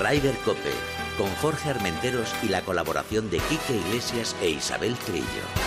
Ryder Cope, con Jorge Armenteros y la colaboración de Quique Iglesias e Isabel Trillo.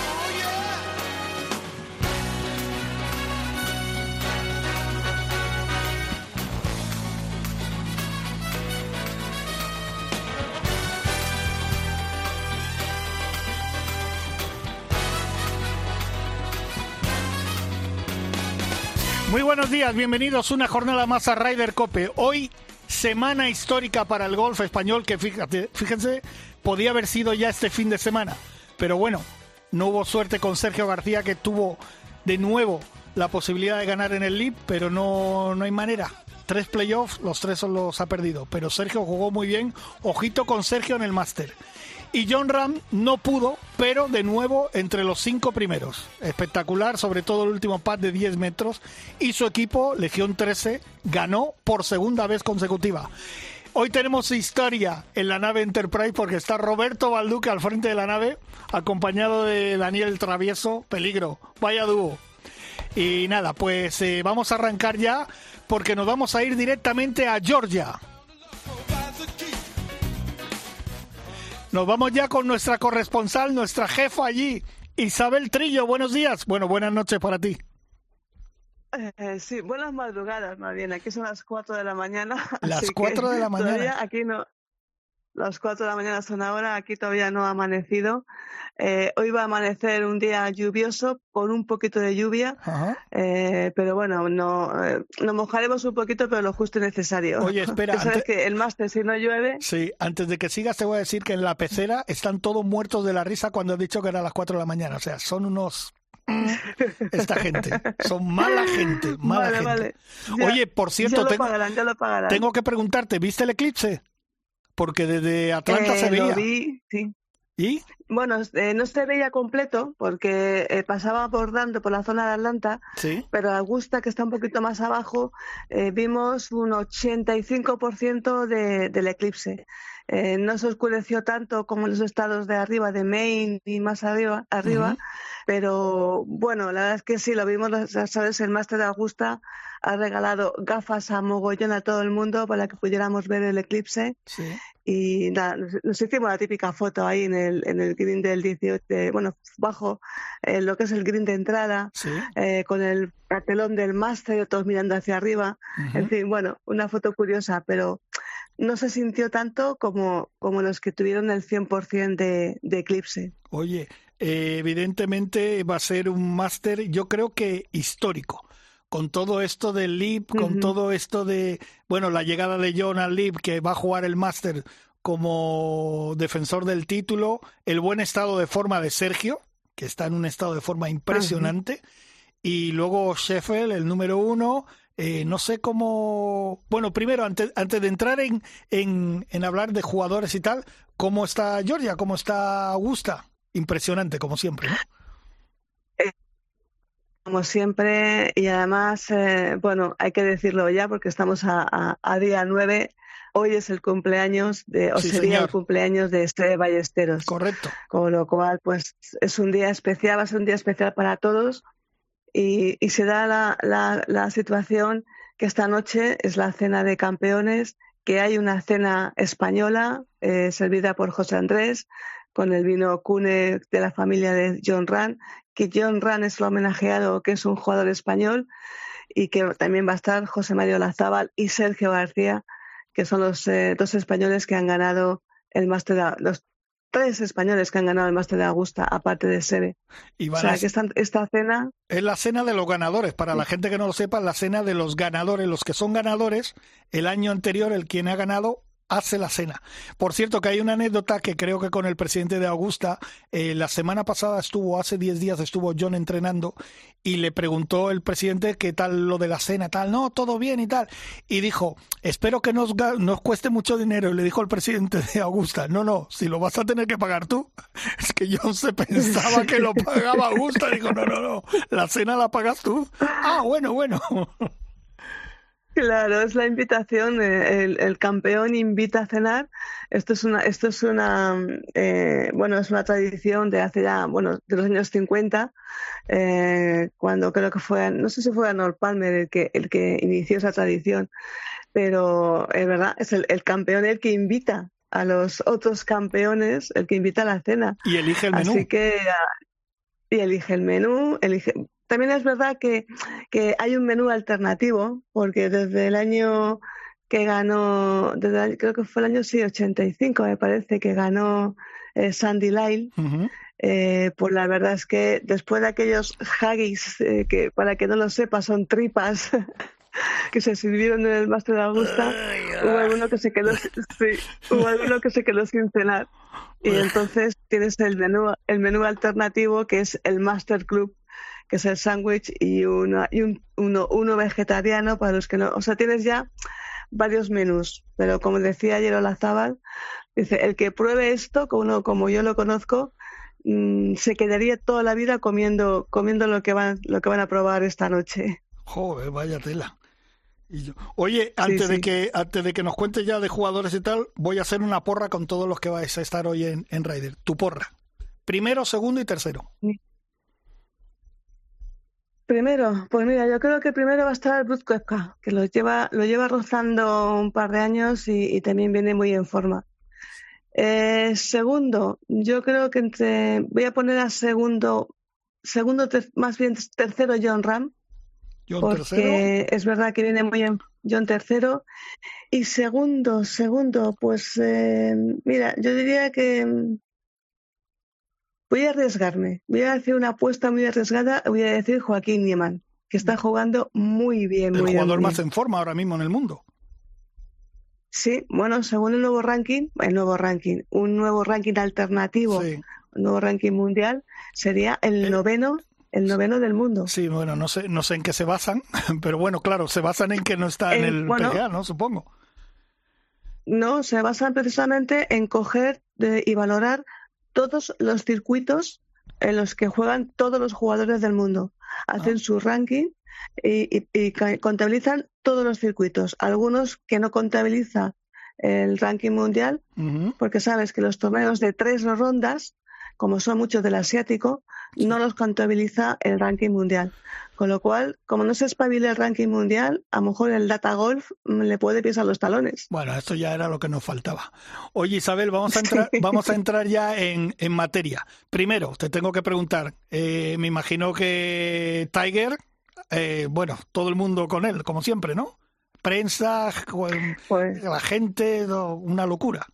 Muy buenos días, bienvenidos una jornada más a Ryder Cope. Hoy, semana histórica para el golf español, que fíjense, podía haber sido ya este fin de semana. Pero bueno, no hubo suerte con Sergio García, que tuvo de nuevo la posibilidad de ganar en el LIV, pero no hay manera. 3 playoffs, los 3 los ha perdido. Pero Sergio jugó muy bien, ojito con Sergio en el Máster. Y Jon Rahm no pudo, pero de nuevo entre los 5 primeros. Espectacular, sobre todo el último putt de 10 metros. Y su equipo, Legión 13, ganó por segunda vez consecutiva. Hoy tenemos historia en la nave Enterprise porque está Roberto Balduque al frente de la nave, acompañado de Daniel Travieso. Peligro, vaya dúo. Y nada, pues vamos a arrancar ya porque nos vamos a ir directamente a Georgia. Nos vamos ya con nuestra corresponsal, nuestra jefa allí, Isabel Trillo. Buenos días. Bueno, buenas noches para ti. Sí, buenas madrugadas más bien. Aquí son las 4 de la mañana. Las 4 de la mañana. Todavía aquí no. Las 4 de la mañana son ahora, aquí todavía no ha amanecido. Hoy va a amanecer un día lluvioso, con un poquito de lluvia, pero bueno, nos mojaremos un poquito, pero lo justo y necesario. Oye, espera. ¿Sabes que el máster, si no llueve? Sí, antes de que sigas te voy a decir que en la pecera están todos muertos de la risa cuando he dicho que era las 4 de la mañana. O sea, son unos... Esta gente, son mala gente, mala gente. Vale. Oye, por cierto, ya lo pagarán. Tengo que preguntarte, ¿viste el eclipse? Porque desde Atlanta se veía. Lo vi, sí. ¿Y? Bueno, no se veía completo porque pasaba bordando por la zona de Atlanta, ¿sí? Pero Augusta, que está un poquito más abajo, vimos un 85% del eclipse. No se oscureció tanto como en los estados de arriba, de Maine y más arriba, pero bueno, la verdad es que sí, lo vimos, sabes, el máster de Augusta ha regalado gafas a mogollón a todo el mundo para que pudiéramos ver el eclipse. Sí. Y nada, nos hicimos la típica foto ahí en el green del 18, bajo lo que es el green de entrada, sí. Con el cartelón del máster, todos mirando hacia arriba. En fin, bueno, una foto curiosa, pero no se sintió tanto como los que tuvieron el 100% de eclipse. Oye, evidentemente va a ser un máster, yo creo que histórico. Con todo esto del LIV, con todo esto de, bueno, la llegada de Jon al LIV, que va a jugar el máster como defensor del título, el buen estado de forma de Sergio, que está en un estado de forma impresionante, y luego Scheffel, el número 1, no sé cómo... Bueno, primero, antes de entrar en hablar de jugadores y tal, ¿cómo está Georgia? ¿Cómo está Augusta? Impresionante, como siempre, ¿no? Como siempre, y además, bueno, hay que decirlo ya porque estamos a día 9. Hoy es el cumpleaños sería el cumpleaños de Estrella Ballesteros. Correcto. Con lo cual, pues es un día especial, va a ser un día especial para todos. Y se da la situación que esta noche es la cena de campeones, que hay una cena española servida por José Andrés, con el vino Cune de la familia de Jon Rahm, que Jon Rahm es el homenajeado, que es un jugador español, y que también va a estar José Mario Olazábal y Sergio García, que son los 2 españoles que han ganado el máster, los 3 españoles que han ganado el máster de Augusta, aparte de Seve. O sea, que esta cena... Es la cena de los ganadores. Para la gente que no lo sepa, la cena de los ganadores. Los que son ganadores, el año anterior, el quien ha ganado hace la cena. Por cierto, que hay una anécdota que creo que con el presidente de Augusta, la semana pasada hace 10 días estuvo Jon entrenando y le preguntó el presidente qué tal lo de la cena, tal, no, todo bien y tal. Y dijo, espero que nos cueste mucho dinero. Y le dijo el presidente de Augusta, no, si lo vas a tener que pagar tú. Es que Jon se pensaba que lo pagaba Augusta. Dijo, no, la cena la pagas tú. Ah, bueno. Claro, es la invitación, el campeón invita a cenar. Esto es una tradición de hace ya, de los años 50, cuando creo que fue, no sé si fue Arnold Palmer el que inició esa tradición. pero es verdad, es el campeón el que invita a los otros campeones, el que invita a la cena. Y elige el menú. Así que, y elige el menú, También es verdad que hay un menú alternativo, porque desde el año que ganó, creo que fue el año 85, me parece, que ganó Sandy Lyle. Uh-huh. Pues la verdad es que después de aquellos haggis, que para que no lo sepa son tripas que se sirvieron en el Máster de Augusta, hubo alguno que se quedó sin cenar. Y entonces tienes el menú alternativo, que es el Master Club, que es el sándwich, y uno vegetariano para los que no. O sea, tienes ya varios menús. Pero como decía ayer Olazábal, dice, el que pruebe esto, como yo lo conozco, se quedaría toda la vida comiendo lo que van a probar esta noche. Joder, vaya tela. Oye, antes de que nos cuentes ya de jugadores y tal, voy a hacer una porra con todos los que vais a estar hoy en Ryder. Tu porra. Primero, segundo y tercero. Primero, pues mira, yo creo que primero va a estar Brooks Koepka, que lo lleva rozando un par de años y también viene muy en forma. Segundo, yo creo que voy a poner a más bien tercero Jon Rahm, porque tercero. Es verdad que viene muy en Jon tercero. Y segundo, pues mira, yo diría que voy a arriesgarme, voy a hacer una apuesta muy arriesgada, voy a decir Joaquín Niemann, que está jugando muy bien. El jugador más en forma ahora mismo en el mundo. Sí, bueno, según un nuevo ranking alternativo, sí. Un nuevo ranking mundial, sería el noveno del mundo. Sí, bueno, no sé en qué se basan, pero bueno, claro, se basan en que no está en el PGA, ¿no? Supongo. No, se basan precisamente en coger y valorar todos los circuitos en los que juegan todos los jugadores del mundo. Hacen su ranking y contabilizan todos los circuitos. Algunos que no contabiliza el ranking mundial, porque sabes que los torneos de 3 rondas, como son muchos del asiático, no los contabiliza el ranking mundial. Con lo cual, como no se espabila el ranking mundial, a lo mejor el data golf le puede pisar los talones. Bueno, esto ya era lo que nos faltaba. Oye, Isabel, vamos a entrar ya en materia. Primero, te tengo que preguntar, me imagino que Tiger, bueno, todo el mundo con él, como siempre, ¿no? Prensa, pues, la gente, una locura.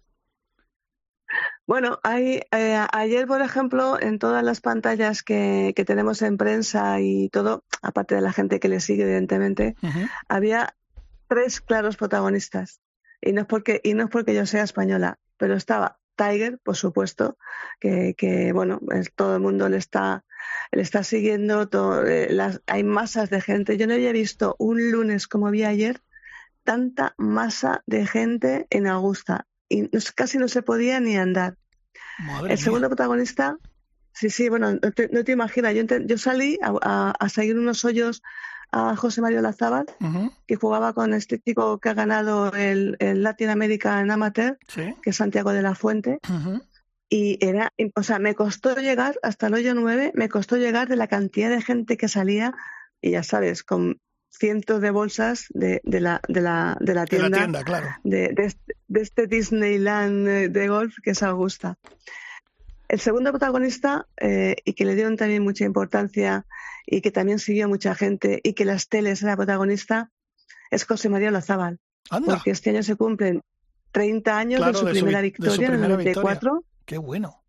Bueno, ayer, por ejemplo, en todas las pantallas que tenemos en prensa y todo, aparte de la gente que le sigue, evidentemente, había 3 claros protagonistas. Y no es porque yo sea española, pero estaba Tiger, por supuesto, que bueno, todo el mundo le está siguiendo, hay masas de gente. Yo no había visto un lunes como vi ayer tanta masa de gente en Augusta. Y casi no se podía ni andar. Madre el segundo mía. protagonista, sí, bueno, no te imaginas, yo salí a seguir unos hoyos a José Mario Olazábal, que jugaba con este chico que ha ganado el Latin American Amateur, ¿sí? Que es Santiago de la Fuente, y me costó llegar hasta el hoyo 9, me costó llegar de la cantidad de gente que salía, y ya sabes, con cientos de bolsas de la tienda, claro. de este Disneyland de golf que es Augusta. El segundo protagonista, y que le dieron también mucha importancia y que también siguió mucha gente y que las teles era protagonista, es José María Olazábal. Anda. Porque este año se cumplen 30 años de su primera victoria en el 94. Victoria. Qué bueno.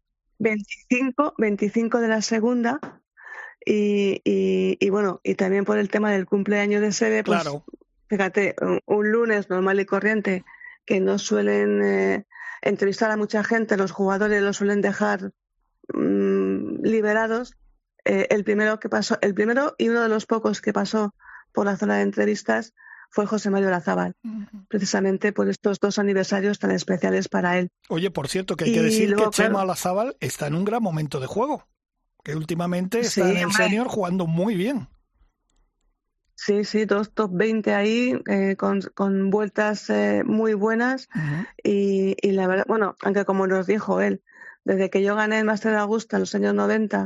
25 de la segunda. Y bueno, y también por el tema del cumpleaños de Seve, pues claro. Fíjate, un lunes normal y corriente, que no suelen entrevistar a mucha gente, los jugadores los suelen dejar liberados. El primero y uno de los pocos que pasó por la zona de entrevistas fue José Mario Olazábal, precisamente por estos 2 aniversarios tan especiales para él. Oye, por cierto, que hay que decir que Chema Olazábal está en un gran momento de juego, que últimamente está en el senior jugando muy bien. Sí, 2 top 20 ahí, con vueltas muy buenas. Y la verdad, bueno, aunque como nos dijo él, desde que yo gané el Máster de Augusta en los años 90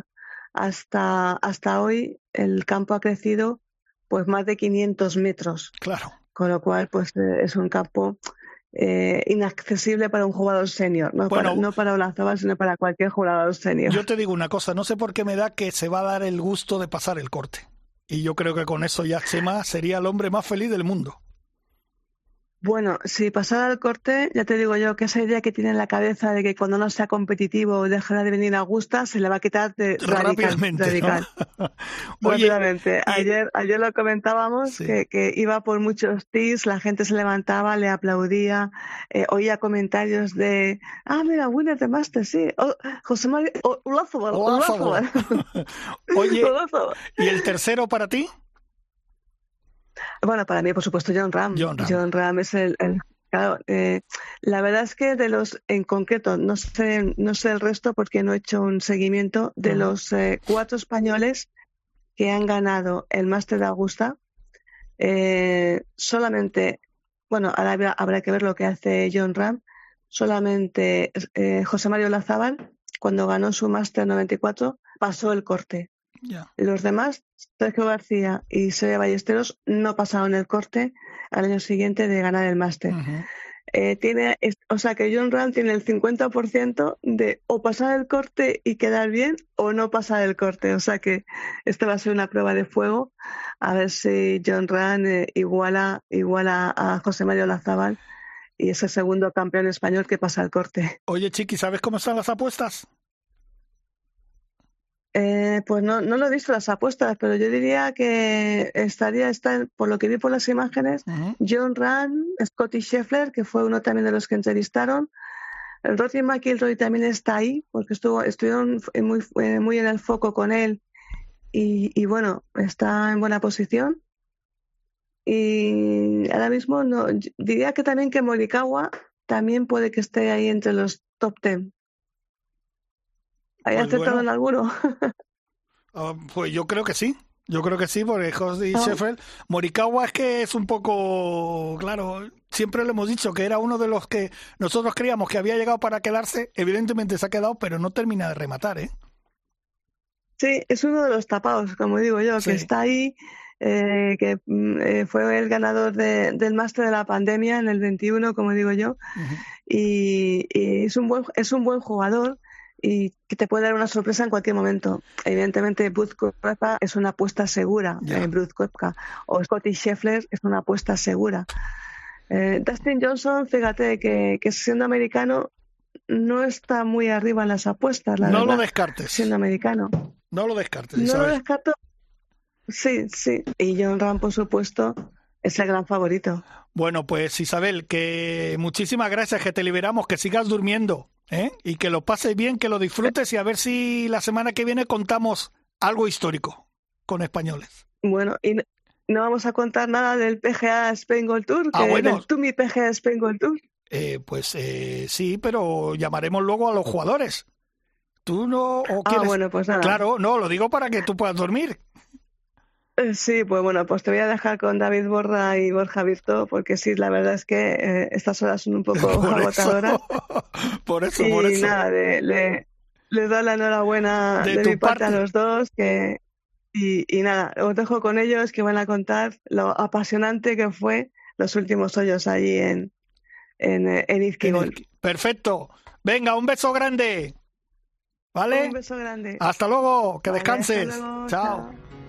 hasta hoy, el campo ha crecido pues más de 500 metros. Claro. con lo cual pues es un campo inaccesible para un jugador senior, no para Olazábal, sino para cualquier jugador senior. Yo te digo una cosa, no sé por qué me da que se va a dar el gusto de pasar el corte. Y yo creo que con eso ya Chema sería el hombre más feliz del mundo. Bueno, si pasara el corte, ya te digo yo que esa idea que tiene en la cabeza de que cuando no sea competitivo dejará de venir a Augusta, se le va a quitar de rápidamente. ¿No? Oye, rápidamente. Ayer lo comentábamos, sí, que iba por muchos tees, la gente se levantaba, le aplaudía, oía comentarios de mira, winner de Masters, sí, José María Olazábal. Oye, ¿y el tercero para ti? Bueno, para mí, por supuesto, Jon Rahm. Jon Rahm es el claro, la verdad es que de los, en concreto, no sé el resto porque no he hecho un seguimiento de los 4 españoles que han ganado el Máster de Augusta. Solamente, bueno, ahora habrá que ver lo que hace Jon Rahm. Solamente José María Olazábal, cuando ganó su Máster 94, pasó el corte. Yeah. Los demás, Sergio García y Seve Ballesteros, no pasaron el corte al año siguiente de ganar el máster. O sea que Jon Rahm tiene el 50% de o pasar el corte y quedar bien o no pasar el corte. O sea que esta va a ser una prueba de fuego, a ver si Jon Rahm iguala a José María Olazábal y es el segundo campeón español que pasa el corte. Oye, Chiqui, ¿sabes cómo están las apuestas? Pues no lo he visto las apuestas, pero yo diría que está por lo que vi por las imágenes, Jon Rahm, Scottie Scheffler, que fue uno también de los que entrevistaron, el Rory McIlroy también está ahí, porque estuvieron muy en el foco con él y bueno, está en buena posición. Y ahora mismo diría que también que Morikawa también puede que esté ahí entre los top 10. ¿Hay acertado en alguno? Pues yo creo que sí. Porque Scottie Scheffler, Morikawa es que es un poco, claro, siempre lo hemos dicho que era uno de los que nosotros creíamos que había llegado para quedarse, evidentemente se ha quedado, pero no termina de rematar, ¿eh? Sí, es uno de los tapados, como digo yo, sí, que está ahí, que fue el ganador del máster de la pandemia en el 21, como digo yo, y es un buen jugador y que te puede dar una sorpresa en cualquier momento. Evidentemente, Brooks Koepka es una apuesta segura, Brooks Koepka, o Scottie Scheffler es una apuesta segura. Dustin Johnson, fíjate que siendo americano no está muy arriba en las apuestas, la verdad. No lo descartes. Siendo americano. No lo descartes, Isabel. No lo descarto. Sí. Y Jon Rahm, por supuesto, es el gran favorito. Bueno, pues Isabel, que muchísimas gracias, que te liberamos, que sigas durmiendo, y que lo pases bien, que lo disfrutes y a ver si la semana que viene contamos algo histórico con españoles. Bueno, y no vamos a contar nada del PGA Spain Gold Tour, bueno. del TUMI PGA Spain Gold Tour. Sí, pero llamaremos luego a los jugadores. ¿Tú no o quieres? Bueno, pues nada. Claro, no, lo digo para que tú puedas dormir. Sí, pues bueno, pues te voy a dejar con David Borda y Borja Virto, porque sí, la verdad es que estas horas son un poco agotadoras. Por eso. Y nada, les doy la enhorabuena de mi parte a los dos, y nada, os dejo con ellos que van a contar lo apasionante que fue los últimos hoyos allí en Izquigol. Perfecto. Venga, un beso grande. ¿Vale? Un beso grande. Hasta luego, que descanses. Hasta luego, chao.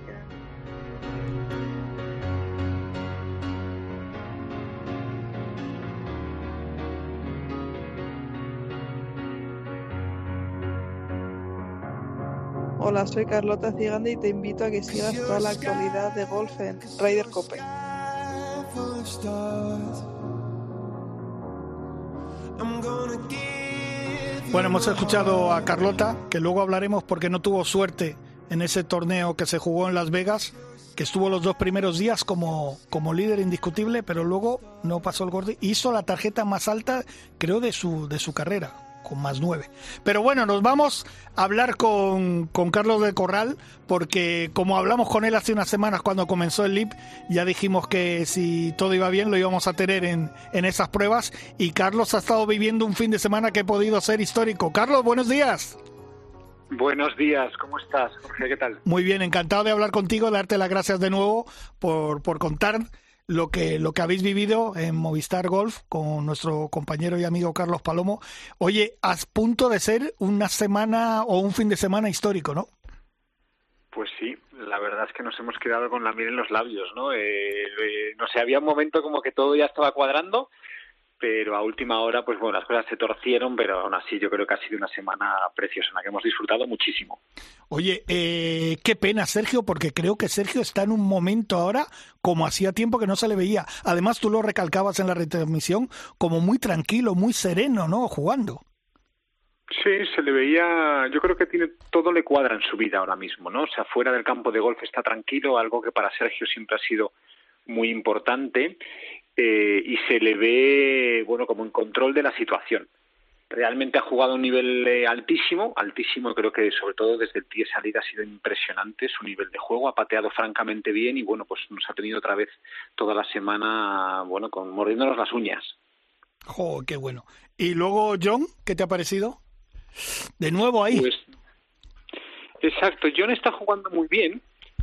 Hola, soy Carlota Ciganda y te invito a que sigas toda la actualidad de golf en Ryder Cope. Bueno, hemos escuchado a Carlota, que luego hablaremos porque no tuvo suerte en ese torneo que se jugó en Las Vegas, que estuvo los 2 primeros días como líder indiscutible, pero luego no pasó el corte. Hizo la tarjeta más alta, creo, de su carrera, con +9. Pero bueno, nos vamos a hablar con Carlos del Corral, porque como hablamos con él hace unas semanas cuando comenzó el LIP, ya dijimos que si todo iba bien lo íbamos a tener en esas pruebas, y Carlos ha estado viviendo un fin de semana que ha podido ser histórico. Carlos, buenos días. Buenos días, ¿cómo estás, Jorge? ¿Qué tal? Muy bien, encantado de hablar contigo, darte las gracias de nuevo por contar lo que habéis vivido en Movistar Golf con nuestro compañero y amigo Carlos Palomo. Oye, a punto de ser una semana o un fin de semana histórico, ¿no? Pues sí, la verdad es que nos hemos quedado con la miel en los labios, ¿no? No sé, había un momento como que todo ya estaba cuadrando, pero a última hora, pues bueno, las cosas se torcieron, pero aún así yo creo que ha sido una semana preciosa, en la que hemos disfrutado muchísimo. Oye, qué pena, Sergio, porque creo que Sergio está en un momento ahora como hacía tiempo que no se le veía. Además, tú lo recalcabas en la retransmisión como muy tranquilo, muy sereno, ¿no? Jugando. Sí, se le veía, yo creo que todo le cuadra en su vida ahora mismo, ¿no? O sea, fuera del campo de golf está tranquilo, algo que para Sergio siempre ha sido muy importante, y se le ve, bueno, como en control de la situación. Realmente ha jugado a un nivel altísimo, creo que sobre todo desde el tee de salida ha sido impresionante su nivel de juego, ha pateado francamente bien y bueno, pues nos ha tenido otra vez toda la semana, bueno, mordiéndonos las uñas. ¡Jo, qué bueno! Y luego, John, ¿qué te ha parecido? De nuevo ahí. Pues, exacto, John está jugando muy bien.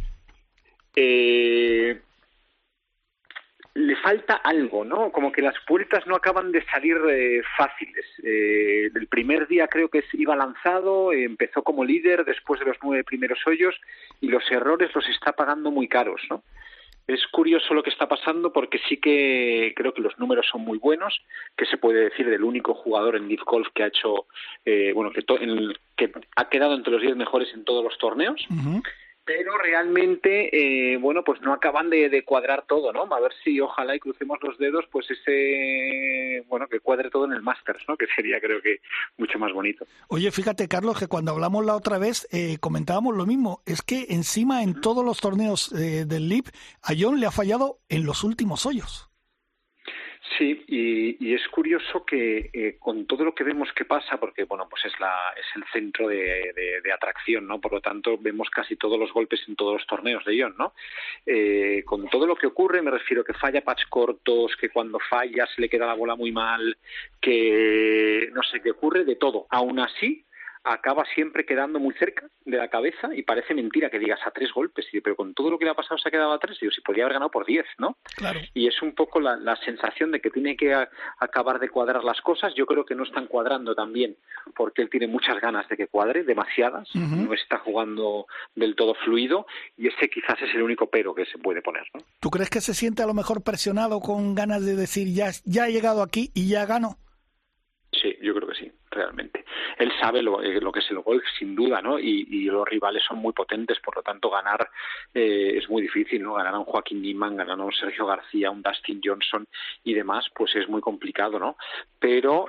Le falta algo, ¿no? Como que las vueltas no acaban de salir fáciles. El primer día creo que iba lanzado, empezó como líder después de los 9 primeros hoyos y los errores los está pagando muy caros, ¿no? Es curioso lo que está pasando porque sí que creo que los números son muy buenos, que se puede decir del único jugador en Live Golf que ha hecho, que ha quedado entre los 10 mejores en todos los torneos. Uh-huh. Pero realmente, bueno, pues no acaban de cuadrar todo, ¿no? A ver si ojalá y crucemos los dedos, pues bueno, que cuadre todo en el Masters, ¿no? Que sería, creo que, mucho más bonito. Oye, fíjate, Carlos, que cuando hablamos la otra vez comentábamos lo mismo. Es que encima en todos los torneos del LIV, a John le ha fallado en los últimos hoyos. Sí, y es curioso que con todo lo que vemos que pasa, porque bueno, pues es el centro de atracción, ¿no? Por lo tanto, vemos casi todos los golpes en todos los torneos de John, ¿no? Con todo lo que ocurre, me refiero que falla patch cortos, que cuando falla se le queda la bola muy mal, que no sé, que ocurre de todo. Aún así, acaba siempre quedando muy cerca de la cabeza y parece mentira que digas a 3 golpes, pero con todo lo que le ha pasado se ha quedado a 3, digo, si podría haber ganado por 10, ¿no? Claro. Y es un poco la sensación de que tiene que acabar de cuadrar las cosas. Yo creo que no están cuadrando también porque él tiene muchas ganas de que cuadre, demasiadas, uh-huh. No está jugando del todo fluido y ese quizás es el único pero que se puede poner, ¿no? ¿Tú crees que se siente a lo mejor presionado con ganas de decir ya he llegado aquí y ya gano? Sí, yo creo que sí, realmente. Él sabe lo que es el golf, sin duda, ¿no? Y los rivales son muy potentes, por lo tanto ganar es muy difícil, ¿no? Ganar a un Joaquín Niemann, ganar a un Sergio García, un Dustin Johnson y demás, pues es muy complicado, ¿no? Pero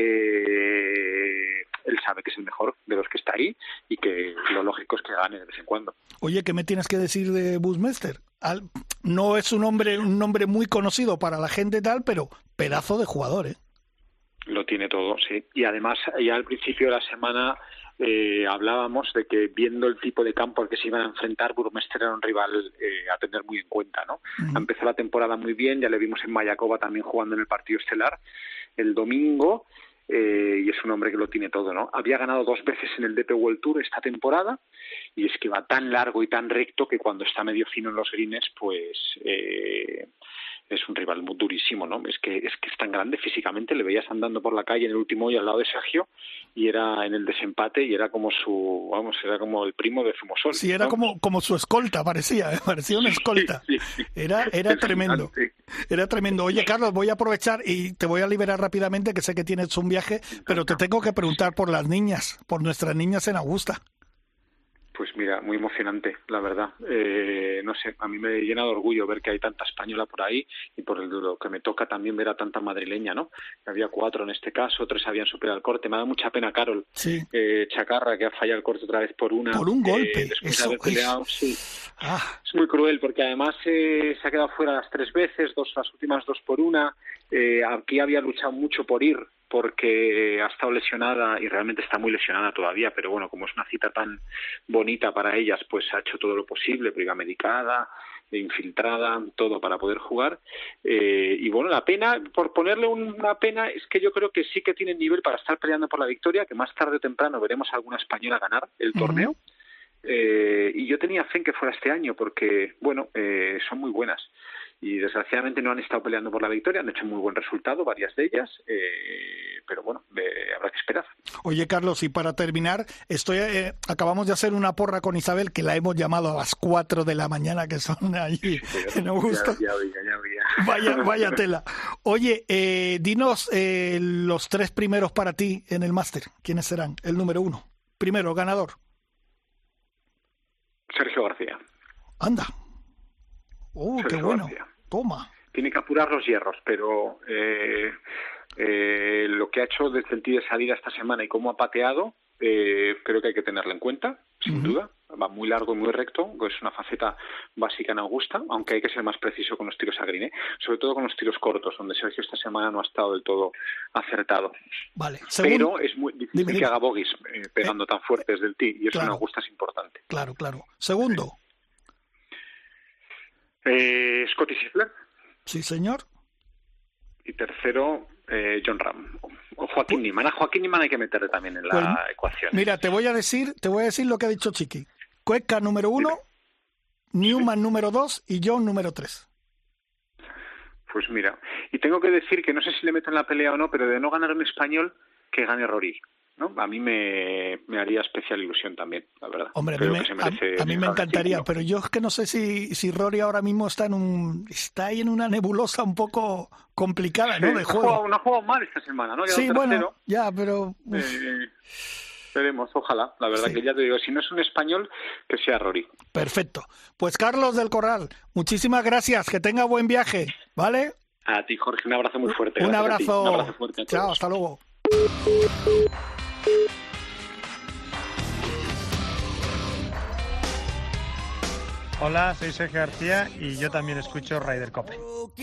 él sabe que es el mejor de los que está ahí y que lo lógico es que gane de vez en cuando. Oye, ¿qué me tienes que decir de Buchmeister? No es un nombre muy conocido para la gente tal, pero pedazo de jugador, ¿eh? Lo tiene todo, sí. Y además, ya al principio de la semana hablábamos de que viendo el tipo de campo al que se iban a enfrentar, Buchmeister era un rival a tener muy en cuenta, ¿no? Uh-huh. Empezó la temporada muy bien, ya le vimos en Mayakoba también jugando en el partido estelar el domingo, y es un hombre que lo tiene todo, ¿no? Había ganado 2 veces en el DP World Tour esta temporada y es que va tan largo y tan recto que cuando está medio fino en los greens, pues es un rival muy durísimo, ¿no? Es que es tan grande físicamente, le veías andando por la calle en el último hoyo al lado de Sergio y era en el desempate y era como era como el primo de Zumosol. Sí, era, ¿no? como su escolta, parecía una escolta. Sí. Era tremendo. Era tremendo. Oye, Carlos, voy a aprovechar y te voy a liberar rápidamente, que sé que tienes un viaje, pero te tengo que preguntar por las niñas, por nuestras niñas en Augusta. Pues mira, muy emocionante, la verdad. No sé, a mí me llena de orgullo ver que hay tanta española por ahí y por lo que me toca también ver a tanta madrileña, ¿no? Había 4 en este caso, 3 habían superado el corte. Me da mucha pena Carol, sí. Chacarra, que ha fallado el corte otra vez por una. Por un golpe. Después de haber peleado, sí. Es muy cruel porque además se ha quedado fuera las 3 veces, las últimas 2 por una. Aquí había luchado mucho por ir, porque ha estado lesionada y realmente está muy lesionada todavía, pero bueno, como es una cita tan bonita para ellas, pues ha hecho todo lo posible, priva medicada, infiltrada, todo para poder jugar. Y bueno, la pena, por ponerle una pena, es que yo creo que sí que tienen nivel para estar peleando por la victoria, que más tarde o temprano veremos a alguna española ganar el torneo. Y yo tenía fe en que fuera este año, porque, bueno, son muy buenas. y desgraciadamente no han estado peleando por la victoria, han hecho muy buen resultado, varias de ellas, pero bueno, habrá que esperar. Oye, Carlos, y para terminar, acabamos de hacer una porra con Isabel, que la hemos llamado a las 4 de la mañana, que son allí en Augusta. Ya oía. Vaya tela. Oye, dinos los 3 primeros para ti en el máster. ¿Quiénes serán? El número 1. Primero, ganador. Sergio García. Anda. Sergio qué bueno. García. Toma. Tiene que apurar los hierros, pero lo que ha hecho desde el tee de salida esta semana y cómo ha pateado, creo que hay que tenerlo en cuenta, sin duda. Va muy largo y muy recto, es una faceta básica en Augusta, aunque hay que ser más preciso con los tiros a green, sobre todo con los tiros cortos, donde Sergio esta semana no ha estado del todo acertado. Vale. Pero es muy difícil que haga bogies pegando tan fuerte desde el tee, y eso en Augusta es importante. Claro. Segundo. Scottie Scheffler. Sí, señor. Y tercero, Jon Rahm. O Joaquín Niemann. A Joaquín Niemann hay que meterle también en la ecuación. Mira, te voy a decir lo que ha dicho Chiqui. Koepka número 1, Newman número 2 y John número 3. Pues mira, y tengo que decir que no sé si le meto en la pelea o no, pero de no ganar un español, que gane Rory, ¿no? A mí me haría especial ilusión también, la verdad. Hombre, a mí me encantaría, pero yo es que no sé si Rory ahora mismo está ahí en una nebulosa un poco complicada, ¿no? De juego. No ha jugado mal esta semana, ¿no? Sí, bueno, ya, pero... Veremos, ojalá. La verdad que ya te digo, si no es un español, que sea Rory. Perfecto. Pues Carlos del Corral, muchísimas gracias. Que tenga buen viaje, ¿vale? A ti, Jorge, un abrazo muy fuerte. Un abrazo. Un abrazo fuerte a todos. Chao, hasta luego. Hola, soy Sergio García y yo también escucho Ryder Cope.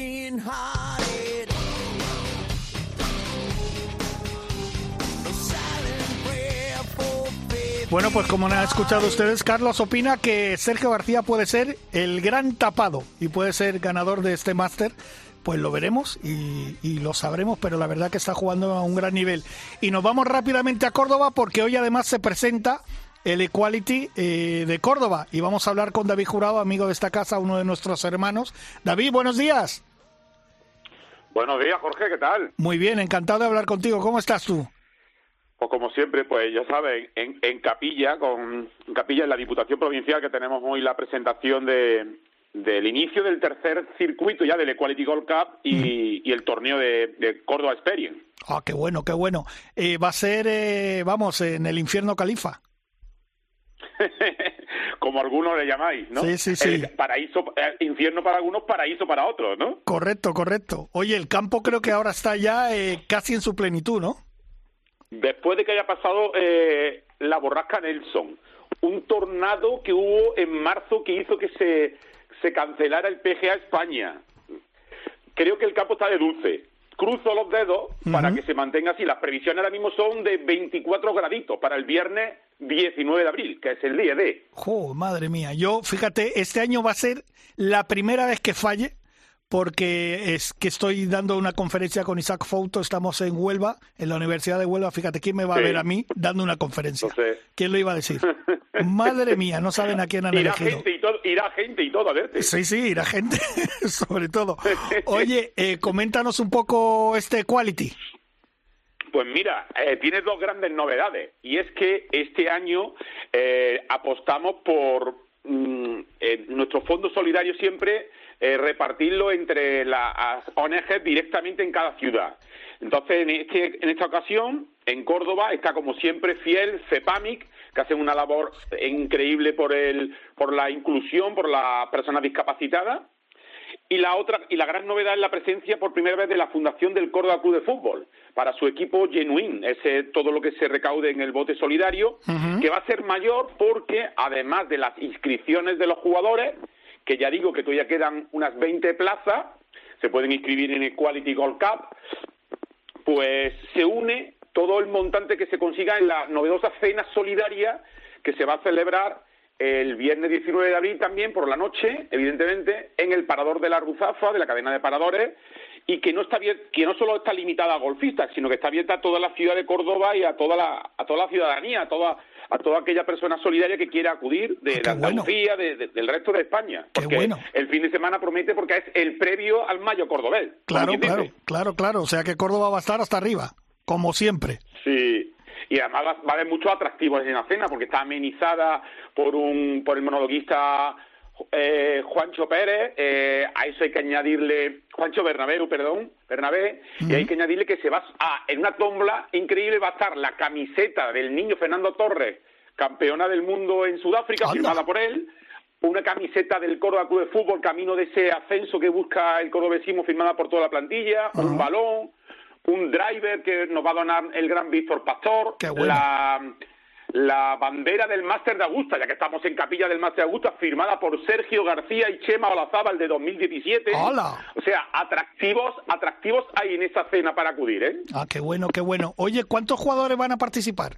Bueno, pues como han escuchado ustedes, Carlos opina que Sergio García puede ser el gran tapado y puede ser ganador de este máster. Pues lo veremos y lo sabremos, pero la verdad que está jugando a un gran nivel. Y nos vamos rápidamente a Córdoba porque hoy además se presenta el Equality de Córdoba y vamos a hablar con David Jurado, amigo de esta casa, uno de nuestros hermanos. David, buenos días. Buenos días, Jorge, ¿qué tal? Muy bien, encantado de hablar contigo. ¿Cómo estás tú? Pues como siempre, pues ya saben, en Capilla, en la Diputación Provincial, que tenemos hoy la presentación del inicio del tercer circuito ya del Equality Gold Cup y el torneo de Córdoba Experience. Ah, qué bueno, qué bueno. Va a ser, en el infierno califa. Como algunos le llamáis, ¿no? Sí. Paraíso, infierno para algunos, paraíso para otros, ¿no? Correcto. Oye, el campo creo que ahora está ya casi en su plenitud, ¿no? Después de que haya pasado la borrasca Nelson, un tornado que hubo en marzo que hizo que se cancelara el PGA España. Creo que el campo está de dulce. Cruzo los dedos para que se mantenga así. Las previsiones ahora mismo son de 24 graditos para el viernes 19 de abril, que es el día de... Madre mía, yo, fíjate, este año va a ser la primera vez que falle, porque es que estoy dando una conferencia con Isaac Fouto, estamos en Huelva, en la Universidad de Huelva. Fíjate, ¿quién me va a ver a mí dando una conferencia? ¿Quién lo iba a decir? Madre mía, no saben a quién han elegido. Irá gente y todo a verte. Sí, irá gente, sobre todo. Oye, coméntanos un poco este Equality. Pues mira, tiene dos grandes novedades, y es que este año apostamos por nuestro fondo solidario siempre repartirlo entre las ONG directamente en cada ciudad. Entonces, en esta ocasión, en Córdoba, está como siempre fiel CEPAMIC, que hace una labor increíble por la inclusión, por las personas discapacitadas. Y la gran novedad es la presencia por primera vez de la Fundación del Córdoba Club de Fútbol para su equipo Genuine, todo lo que se recaude en el bote solidario, que va a ser mayor porque, además de las inscripciones de los jugadores, que ya digo que todavía quedan unas 20 plazas, se pueden inscribir en Equality Gold Cup, pues se une todo el montante que se consiga en la novedosa cena solidaria que se va a celebrar el viernes 19 de abril también por la noche, evidentemente, en el parador de la Ruzafa, de la cadena de paradores, y que no solo está limitada a golfistas, sino que está abierta a toda la ciudad de Córdoba y a toda la ciudadanía, a toda aquella persona solidaria que quiera acudir de Andalucía, del resto de España. Porque el fin de semana promete, porque es el previo al Mayo Cordobés. Claro. O sea que Córdoba va a estar hasta arriba, como siempre. Sí. Y además va a haber muchos atractivos en la cena, porque está amenizada por el monologuista Juancho Pérez, a eso hay que añadirle, Juancho Bernabé, y hay que añadirle que en una tómbola increíble va a estar la camiseta del niño Fernando Torres, campeona del mundo en Sudáfrica, firmada por él, una camiseta del Córdoba Club de Fútbol, camino de ese ascenso que busca el cordobesismo, firmada por toda la plantilla, un balón, un driver que nos va a donar el gran Víctor Pastor, la bandera del Máster de Augusta, ya que estamos en capilla del Máster de Augusta, firmada por Sergio García y Chema Olazábal de 2017. ¡Hola! O sea, atractivos hay en esa cena para acudir, ¿eh? Ah, qué bueno. Oye, ¿cuántos jugadores van a participar?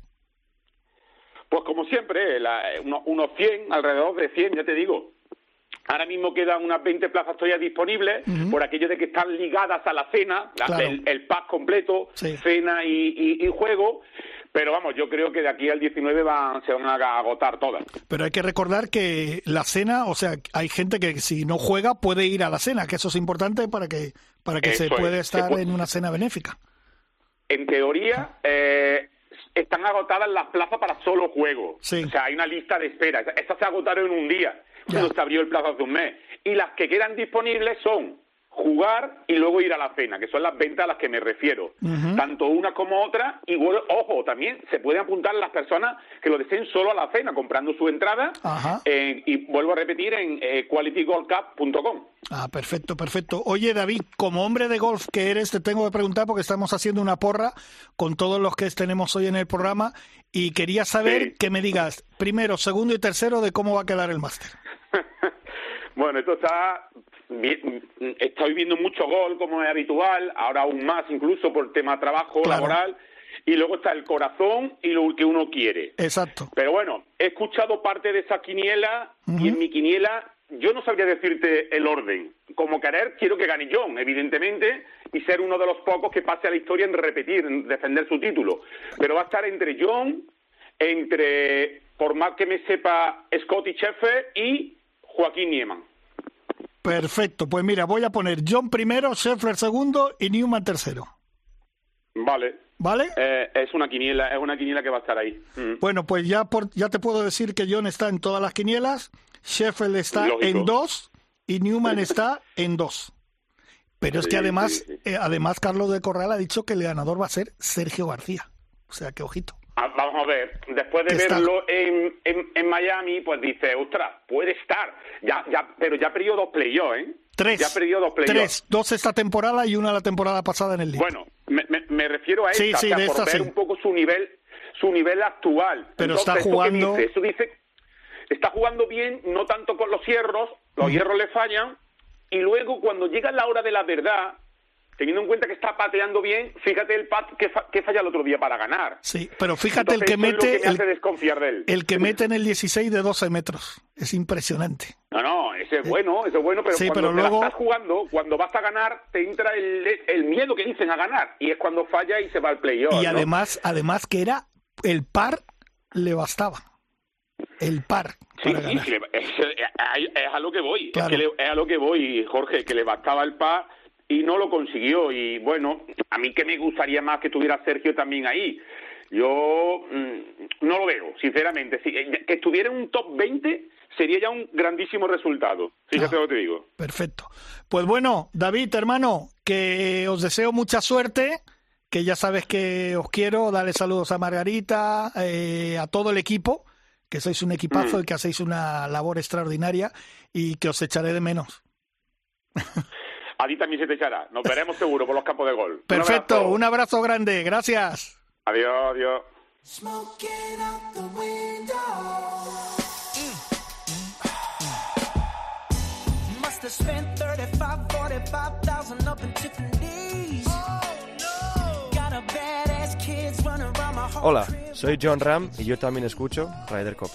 Pues como siempre, unos 100, alrededor de 100, ya te digo. Ahora mismo quedan unas 20 plazas todavía disponibles, por aquello de que están ligadas a la cena, el pack completo, cena y juego. Pero vamos, yo creo que de aquí al 19 se van a agotar todas. Pero hay que recordar que la cena, o sea, hay gente que si no juega puede ir a la cena, que eso es importante para que se pueda estar en una cena benéfica. En teoría, están agotadas las plazas para solo juego. Sí. O sea, hay una lista de espera. Estas se agotaron en un día, cuando se abrió el plazo hace un mes. Y las que quedan disponibles son jugar y luego ir a la cena, que son las ventas a las que me refiero. Tanto una como otra. Y ojo, también se pueden apuntar las personas que lo deseen solo a la cena, comprando su entrada. Y vuelvo a repetir, en qualitygolfcup.com. Ah, perfecto. Oye, David, como hombre de golf que eres, te tengo que preguntar, porque estamos haciendo una porra con todos los que tenemos hoy en el programa, y quería saber que me digas primero, segundo y tercero de cómo va a quedar el máster. Bueno, esto está bien, estoy viendo mucho gol, como es habitual, ahora aún más incluso por tema trabajo laboral, y luego está el corazón y lo que uno quiere. Exacto. Pero bueno, he escuchado parte de esa quiniela, y en mi quiniela yo no sabría decirte el orden. Como querer, quiero que gane John, evidentemente, y ser uno de los pocos que pase a la historia en repetir, en defender su título. Pero va a estar entre John, por más que me sepa, Scottie Scheffler y Joaquín Niemann. Perfecto, pues mira, voy a poner John primero, Scheffler segundo y Newman tercero. ¿Vale? Es una quiniela que va a estar ahí. Bueno, pues ya te puedo decir que John está en todas las quinielas, Scheffler está en 2 y Newman está en 2. Pero es que además Carlos de Corral ha dicho que el ganador va a ser Sergio García. O sea, que ojito. Vamos a ver, después de verlo en Miami, pues dice, ostras, puede estar. Pero ya ha perdido 2 playoffs, ¿eh? 3. Ya ha perdido 2 playoffs. 2 esta temporada y 1 la temporada pasada en el League. Bueno, me refiero a esta, por ver un poco su nivel actual. Pero entonces, está jugando... Eso dice, está jugando bien, no tanto con los hierros le fallan, y luego cuando llega la hora de la verdad, teniendo en cuenta que está pateando bien, fíjate el pat que falla el otro día para ganar. Sí, pero fíjate el que mete... me hace desconfiar de él. El que mete en el 16 de 12 metros. Es impresionante. No, ese es bueno, pero sí, cuando luego... la estás jugando, cuando vas a ganar, te entra el miedo que dicen a ganar, y es cuando falla y se va al playoff. Y además que era el par le bastaba. El par para ganar. Sí, es a lo que voy. Claro. Es a lo que voy, Jorge, que le bastaba el par y no lo consiguió. Y bueno, a mí que me gustaría más que tuviera Sergio también ahí. Yo no lo veo, sinceramente. Que estuviera en un top 20 sería ya un grandísimo resultado. Fíjate lo que te digo. Perfecto. Pues bueno, David, hermano, que os deseo mucha suerte, que ya sabes que os quiero. Darle saludos a Margarita, a todo el equipo, que sois un equipazo y que hacéis una labor extraordinaria, y que os echaré de menos. A ti también se te echará. Nos veremos seguro por los campos de gol. Perfecto, un abrazo grande. Gracias. Adiós. Hola, soy John Ram y yo también escucho Ryder Cope.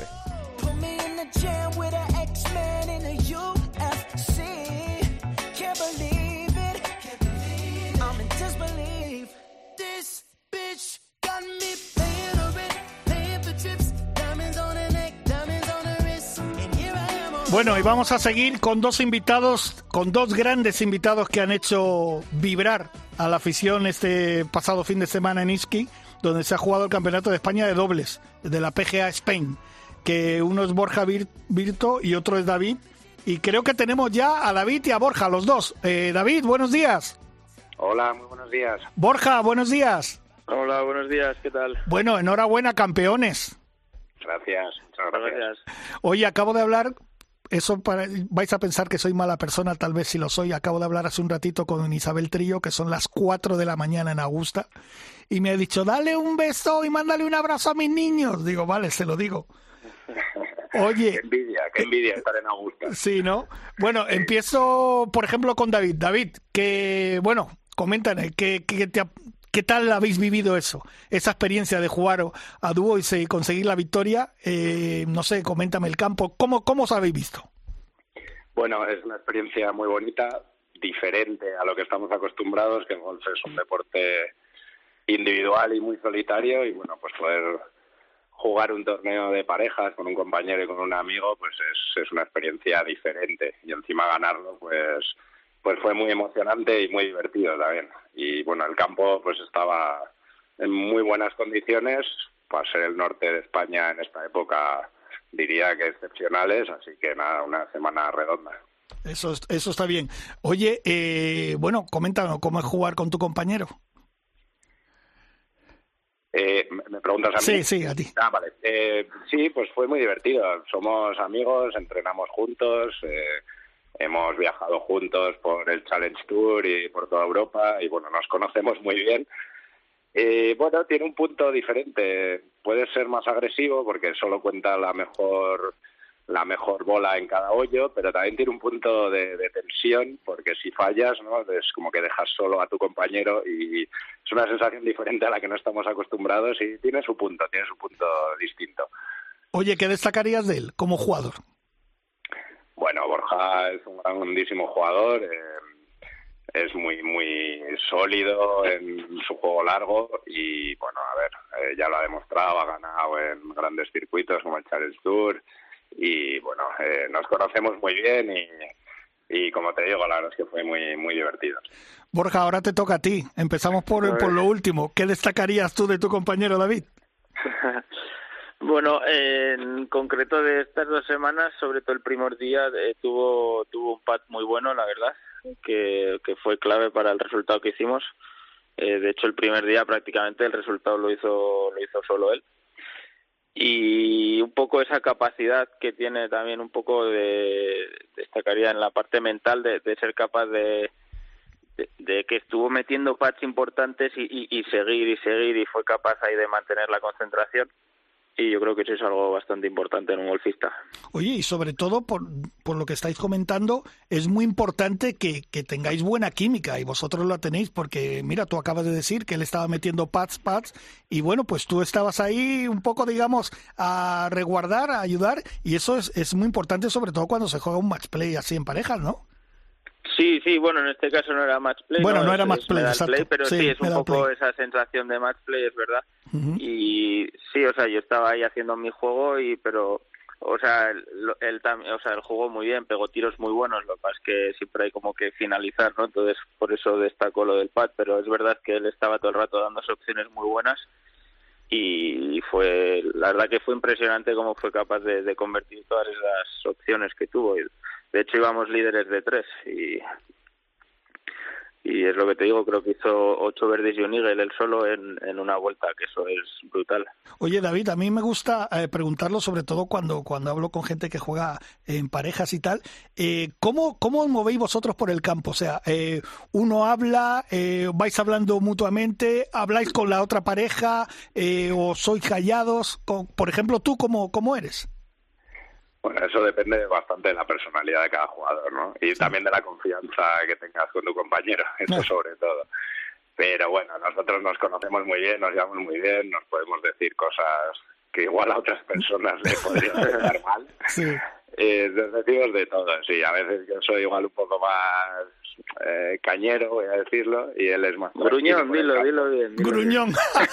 Bueno, y vamos a seguir con dos grandes invitados que han hecho vibrar a la afición este pasado fin de semana en Ischia, donde se ha jugado el Campeonato de España de dobles de la PGA Spain, que uno es Borja Virto y otro es David. Y creo que tenemos ya a David y a Borja, los dos. David, buenos días. Hola, muy buenos días. Borja, buenos días. Hola, buenos días, ¿qué tal? Bueno, enhorabuena, campeones. Gracias, muchas gracias. Oye, acabo de hablar, vais a pensar que soy mala persona, tal vez si lo soy. Acabo de hablar hace un ratito con Isabel Trillo, que son las 4 de la mañana en Augusta, y me ha dicho, dale un beso y mándale un abrazo a mis niños. Digo, vale, se lo digo. Oye, qué envidia estar en Augusta. Sí, ¿no? Bueno, sí. Empiezo, por ejemplo, con David. David, coméntame, ¿qué tal habéis vivido esa experiencia de jugar a dúo y conseguir la victoria? No sé, coméntame el campo. ¿Cómo os habéis visto? Bueno, es una experiencia muy bonita, diferente a lo que estamos acostumbrados, que el golf es un deporte individual y muy solitario, y bueno, pues poder jugar un torneo de parejas con un compañero y con un amigo, pues es una experiencia diferente, y encima ganarlo, pues fue muy emocionante y muy divertido también. Y bueno, el campo pues estaba en muy buenas condiciones, para ser el norte de España en esta época diría que excepcionales, así que nada, una semana redonda. Eso está bien. Oye, coméntanos, ¿cómo es jugar con tu compañero? ¿Me preguntas a mí? Sí, a ti. Ah, vale. Sí, pues fue muy divertido. Somos amigos, entrenamos juntos, hemos viajado juntos por el Challenge Tour y por toda Europa, y bueno, nos conocemos muy bien. Bueno, tiene un punto diferente. Puede ser más agresivo porque solo cuenta la mejor bola en cada hoyo, pero también tiene un punto de tensión, porque si fallas, ¿no?, es como que dejas solo a tu compañero, y es una sensación diferente a la que no estamos acostumbrados, y tiene su punto distinto. Oye, ¿qué destacarías de él como jugador? Bueno, Borja es un grandísimo jugador, es muy muy sólido en su juego largo, y bueno, a ver, ya lo ha demostrado, ha ganado en grandes circuitos como el Challenge Tour, y bueno, nos conocemos muy bien, y como te digo, la verdad es que fue muy muy divertido. Borja, ahora te toca a ti. Empezamos por lo último. ¿Qué destacarías tú de tu compañero David? Bueno, en concreto de estas 2 semanas, sobre todo el primer día, tuvo un pad muy bueno, la verdad, que fue clave para el resultado que hicimos. De hecho, el primer día prácticamente el resultado lo hizo solo él. Y un poco esa capacidad que tiene también, un poco destacaría en la parte mental de ser capaz de que estuvo metiendo pads importantes y seguir, y fue capaz ahí de mantener la concentración. Y yo creo que eso es algo bastante importante en un golfista. Oye, y sobre todo por lo que estáis comentando, es muy importante que tengáis buena química, y vosotros la tenéis, porque mira, tú acabas de decir que él estaba metiendo pads, y bueno, pues tú estabas ahí un poco, digamos, a resguardar, a ayudar, y eso es muy importante, sobre todo cuando se juega un match play así en parejas, ¿no? Sí, bueno, en este caso no era match play. Bueno, no era match play, exacto. Play, pero sí, es un poco esa sensación de match play, es verdad. Uh-huh. Y sí, o sea, yo estaba ahí haciendo mi juego, pero o sea, él jugó muy bien, pegó tiros muy buenos, lo que pasa es que siempre hay como que finalizar, ¿no? Entonces, por eso destacó lo del pad, pero es verdad que él estaba todo el rato dándose opciones muy buenas, y la verdad que fue impresionante cómo fue capaz de convertir todas esas opciones que tuvo. Y de hecho íbamos líderes de 3, y es lo que te digo, creo que hizo 8 birdies y un eagle él solo en una vuelta, que eso es brutal. Oye, David, a mí me gusta preguntarlo, sobre todo cuando hablo con gente que juega en parejas y tal, ¿cómo os movéis vosotros por el campo? O sea, uno habla, vais hablando mutuamente, habláis con la otra pareja, o sois callados. Por ejemplo, ¿tú cómo eres? Bueno, eso depende bastante de la personalidad de cada jugador, ¿no? Y también de la confianza que tengas con tu compañero, eso sobre todo. Pero bueno, nosotros nos conocemos muy bien, nos llevamos muy bien, nos podemos decir cosas que igual a otras personas le podrían estar mal. Sí. Decimos de todo, sí. A veces yo soy igual un poco más cañero, voy a decirlo, y él es más... Gruñón, dilo bien. Gruñón.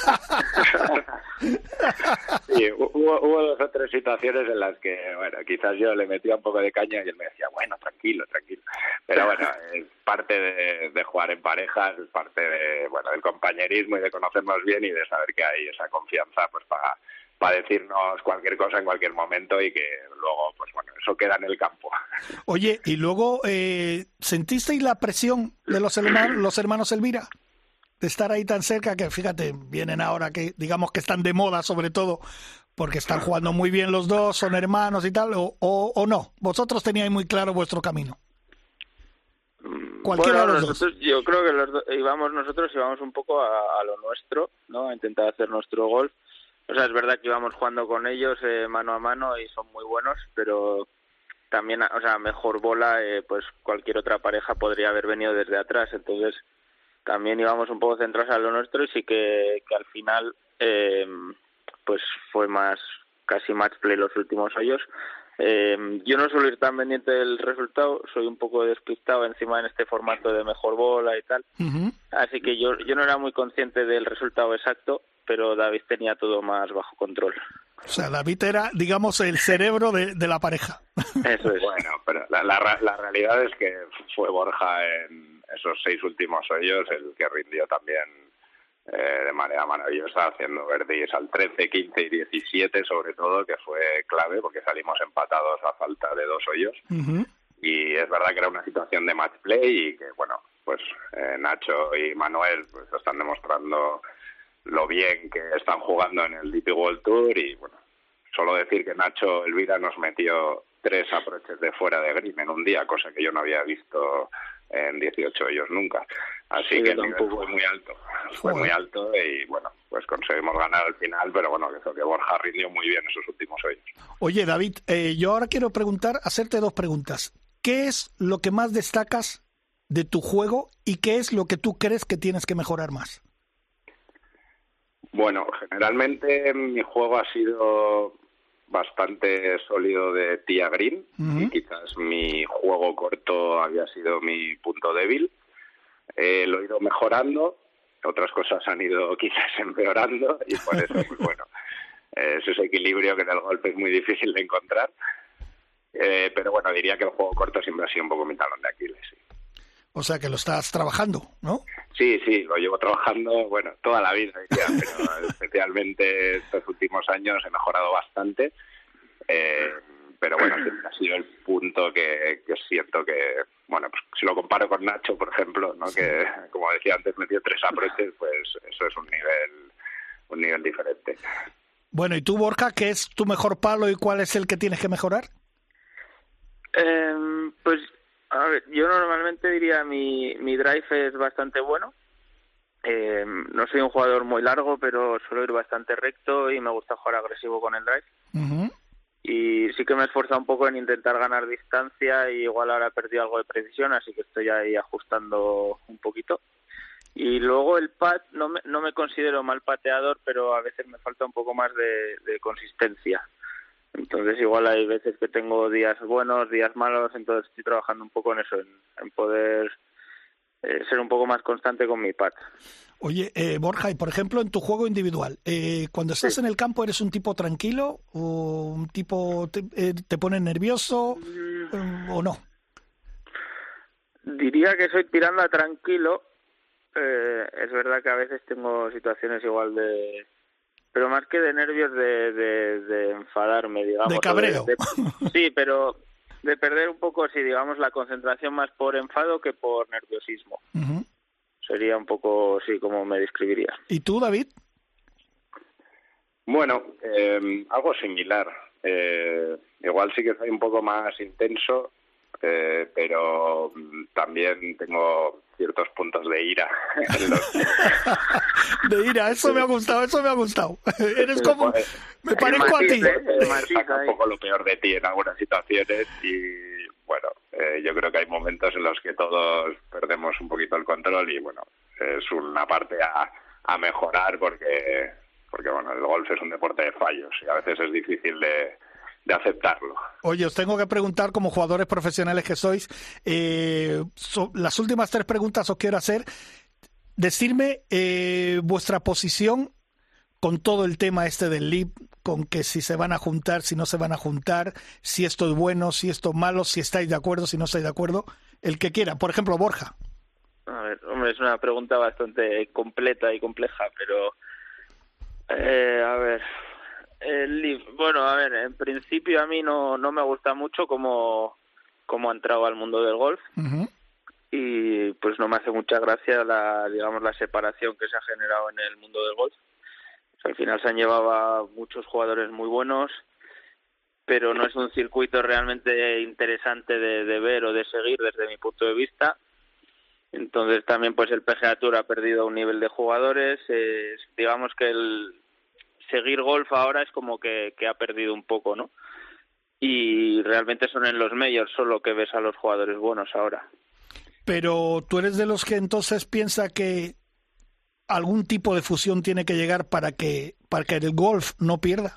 Sí, hubo 2 o 3 situaciones en las que, bueno, quizás yo le metía un poco de caña y él me decía, bueno, tranquilo. Pero bueno, es parte de jugar en parejas, es parte de, bueno, del compañerismo y de conocernos bien y de saber que hay esa confianza pues para decirnos cualquier cosa en cualquier momento y que luego, pues bueno, eso queda en el campo. Oye, y luego, ¿sentisteis la presión de los hermanos Elvira? De estar ahí tan cerca, que fíjate, vienen ahora que digamos que están de moda sobre todo, porque están jugando muy bien los dos, son hermanos y tal, o no, vosotros teníais muy claro vuestro camino. Cualquiera de los dos. Yo creo que nosotros íbamos un poco a lo nuestro, ¿no? A intentar hacer nuestro golf. O sea, es verdad que íbamos jugando con ellos mano a mano y son muy buenos, pero también, o sea, mejor bola, pues cualquier otra pareja podría haber venido desde atrás. Entonces, también íbamos un poco centrados a lo nuestro y sí que al final, pues fue más casi match play los últimos hoyos. Yo no suelo ir tan pendiente del resultado, soy un poco despistado encima en este formato de mejor bola y tal. Uh-huh. Así que yo no era muy consciente del resultado exacto, pero David tenía todo más bajo control. O sea, David era, digamos, el cerebro de la pareja. Eso es. Bueno, pero la realidad es que fue Borja en esos 6 últimos hoyos el que rindió también de manera maravillosa, haciendo birdies al 13, 15 y 17 sobre todo, que fue clave porque salimos empatados a falta de 2 hoyos. Uh-huh. Y es verdad que era una situación de match play y que, bueno, pues Nacho y Manuel pues están demostrando lo bien que están jugando en el DP World Tour y, bueno, solo decir que Nacho Elvira nos metió 3 approaches de fuera de green en un día, cosa que yo no había visto en 18 hoyos nunca. Así que el nivel fue muy alto. Fue muy alto y, bueno, pues conseguimos ganar al final, pero bueno, que Borja rindió muy bien esos últimos hoyos. Oye, David, yo ahora quiero hacerte 2 preguntas. ¿Qué es lo que más destacas de tu juego y qué es lo que tú crees que tienes que mejorar más? Bueno, generalmente mi juego ha sido bastante sólido de tee a green. Uh-huh. Y quizás mi juego corto había sido mi punto débil. Lo he ido mejorando, otras cosas han ido quizás empeorando y por eso, pues bueno, es ese equilibrio que en el golf es muy difícil de encontrar. Pero bueno, diría que el juego corto siempre ha sido un poco mi talón de Aquiles, sí. O sea que lo estás trabajando, ¿no? Sí, lo llevo trabajando, bueno, toda la vida, diría, pero especialmente estos últimos años he mejorado bastante. Pero bueno, ha sido el punto que siento que, bueno, pues si lo comparo con Nacho, por ejemplo, ¿no? Que como decía antes metió 3 approaches, pues eso es un nivel diferente. Bueno, ¿y tú, Borja, qué es tu mejor palo y cuál es el que tienes que mejorar? Pues a ver, yo normalmente diría mi drive es bastante bueno. No soy un jugador muy largo, pero suelo ir bastante recto y me gusta jugar agresivo con el drive. Uh-huh. Y sí que me he esforzado un poco en intentar ganar distancia y igual ahora he perdido algo de precisión, así que estoy ahí ajustando un poquito. Y luego el pad, no me considero mal pateador, pero a veces me falta un poco más de consistencia. Entonces igual hay veces que tengo días buenos, días malos, entonces estoy trabajando un poco en eso, en poder ser un poco más constante con mi pad. Oye, Borja, y por ejemplo en tu juego individual, cuando estás en el campo, ¿eres un tipo tranquilo o un tipo te pone nervioso o no? Diría que soy tirando a tranquilo. Es verdad que a veces tengo situaciones igual de... Pero más que de nervios, de enfadarme, digamos. De cabreo. Sí, pero de perder un poco, sí, digamos, la concentración más por enfado que por nerviosismo. Uh-huh. Sería un poco, sí, como me describiría. ¿Y tú, David? Bueno, algo similar. Igual sí que soy un poco más intenso, pero también tengo ciertos puntos de ira. De ira, eso me ha gustado. Eres como... Me parezco a ti. Saca un poco lo peor de ti en algunas situaciones y, bueno, yo creo que hay momentos en los que todos perdemos un poquito el control y, bueno, es una parte a mejorar porque bueno, el golf es un deporte de fallos y a veces es difícil de aceptarlo. Oye, os tengo que preguntar, como jugadores profesionales que sois, las últimas 3 preguntas os quiero hacer. Decirme vuestra posición con todo el tema este del LIB, con que si se van a juntar, si no se van a juntar, si esto es bueno, si esto es malo, si estáis de acuerdo, si no estáis de acuerdo, el que quiera. Por ejemplo, Borja. A ver, hombre, es una pregunta bastante completa y compleja, pero a ver, el LIB, bueno, a ver, en principio a mí no me gusta mucho cómo ha entrado al mundo del golf. Uh-huh. Y pues no me hace mucha gracia la separación que se ha generado en el mundo del golf. Al final se han llevado a muchos jugadores muy buenos, pero no es un circuito realmente interesante de ver o de seguir desde mi punto de vista. Entonces también pues el PGA Tour ha perdido un nivel de jugadores. Digamos que el seguir golf ahora es como que ha perdido un poco, ¿no? Y realmente son en los majors solo que ves a los jugadores buenos ahora. Pero tú eres de los que entonces piensa que algún tipo de fusión tiene que llegar para que el golf no pierda.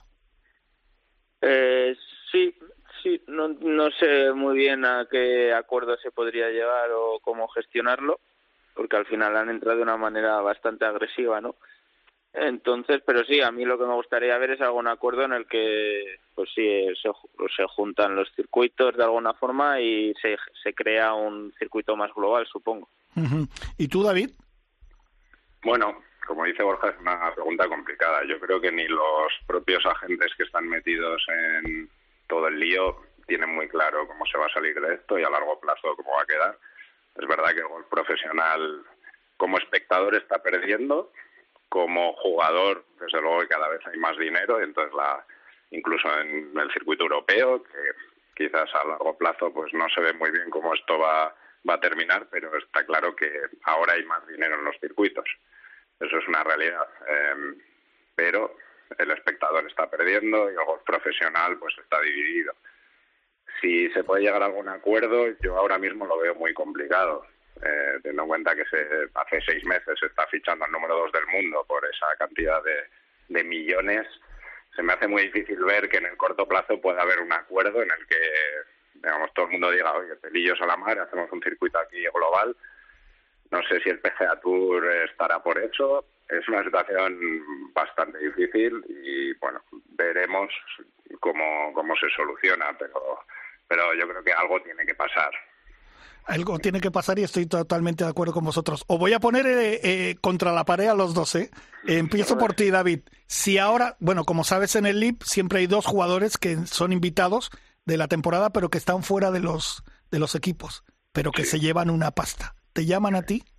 Sí, no sé muy bien a qué acuerdo se podría llegar o cómo gestionarlo, porque al final han entrado de una manera bastante agresiva, ¿no? Entonces, pero sí, a mí lo que me gustaría ver es algún acuerdo en el que, pues sí, se juntan los circuitos de alguna forma y se crea un circuito más global, supongo. Uh-huh. ¿Y tú, David? Bueno, como dice Borja, es una pregunta complicada. Yo creo que ni los propios agentes que están metidos en todo el lío tienen muy claro cómo se va a salir de esto y a largo plazo cómo va a quedar. Es verdad que el golf profesional como espectador está perdiendo, como jugador, desde luego que cada vez hay más dinero, y entonces incluso en el circuito europeo, que quizás a largo plazo pues no se ve muy bien cómo esto va a terminar, pero está claro que ahora hay más dinero en los circuitos. Eso es una realidad. Pero el espectador está perdiendo y el golf profesional pues está dividido. Si se puede llegar a algún acuerdo, yo ahora mismo lo veo muy complicado. Teniendo en cuenta que hace 6 meses se está fichando al número 2 del mundo por esa cantidad de millones, se me hace muy difícil ver que en el corto plazo pueda haber un acuerdo en el que, digamos, todo el mundo diga, oye, pelillos a la mar, hacemos un circuito aquí global. No sé si el PGA Tour estará por eso. Es una situación bastante difícil y, bueno, veremos cómo se soluciona, pero yo creo que algo tiene que pasar. Algo tiene que pasar y estoy totalmente de acuerdo con vosotros. Os voy a poner contra la pared a los dos, ¿eh? Empiezo por ti, David. Si ahora, bueno, como sabes, en el LIB siempre hay 2 jugadores que son invitados de la temporada, pero que están fuera de los equipos, pero que se llevan una pasta. ¿Te llaman a ti?